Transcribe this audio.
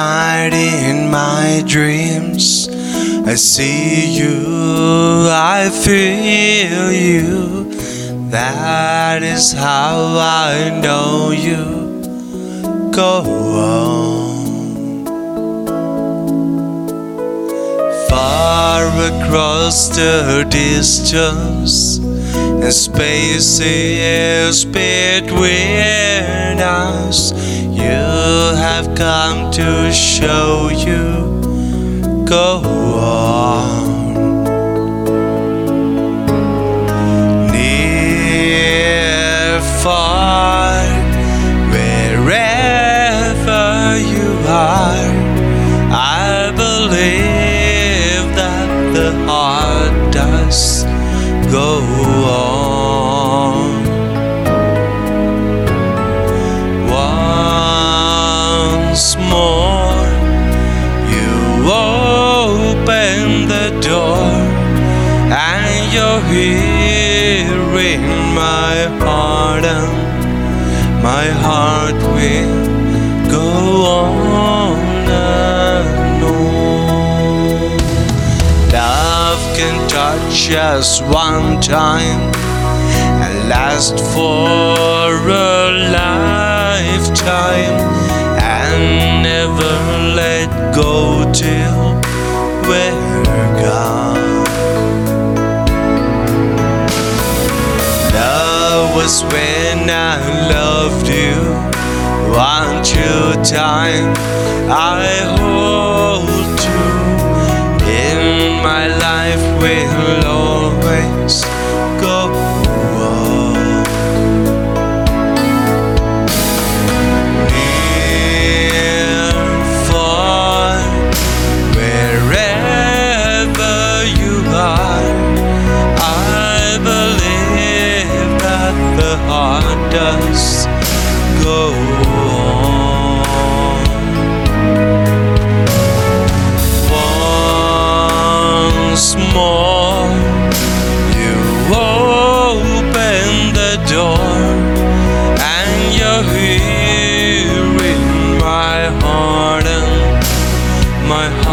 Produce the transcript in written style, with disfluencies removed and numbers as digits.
night in my dreams, I see you, I feel you. That is how I know you. Go on. Far across the distance, and space is between us. You have come to show you. Go on. Near, far, wherever you are, I believe that the heart does go on. Once more, you open the door, and you're here in my heart, and my heart will go on and on. Love can touch us one time and last for a lifetime, and never let go till we're gone. Love was when I loved you one true time. I hold you in my life, will always go on. Near, far, wherever you are, I believe that the heart does go on. Once more, you open the door, and you're here in my heart, and my